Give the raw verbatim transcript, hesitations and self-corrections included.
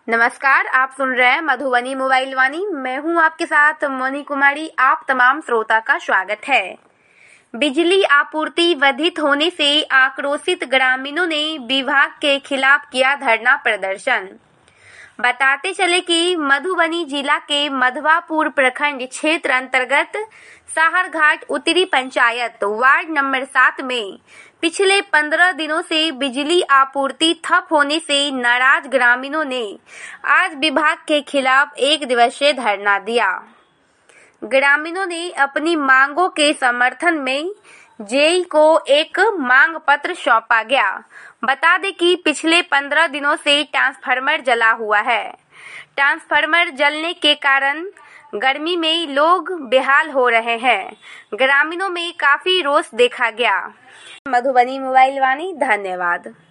नमस्कार, आप सुन रहे हैं मधुबनी मोबाइल वाणी। मैं हूं आपके साथ मोनी कुमारी। आप तमाम श्रोता का स्वागत है। बिजली आपूर्ति बाधित होने से आक्रोशित ग्रामीणों ने विभाग के खिलाफ किया धरना प्रदर्शन। बताते चले कि मधुबनी जिला के मधवापुर प्रखंड क्षेत्र अंतर्गत साहरघाट उत्तरी पंचायत वार्ड नंबर सात में पिछले पंद्रह दिनों से बिजली आपूर्ति ठप होने से नाराज ग्रामीणों ने आज विभाग के खिलाफ एक दिवसीय धरना दिया। ग्रामीणों ने अपनी मांगों के समर्थन में जेई को एक मांग पत्र सौंपा गया। बता दें कि पिछले पंद्रह दिनों से ट्रांसफार्मर जला हुआ है। ट्रांसफार्मर जलने के कारण गर्मी में लोग बेहाल हो रहे हैं। ग्रामीणों में काफी रोष देखा गया। मधुबनी मोबाइल वाणी, धन्यवाद।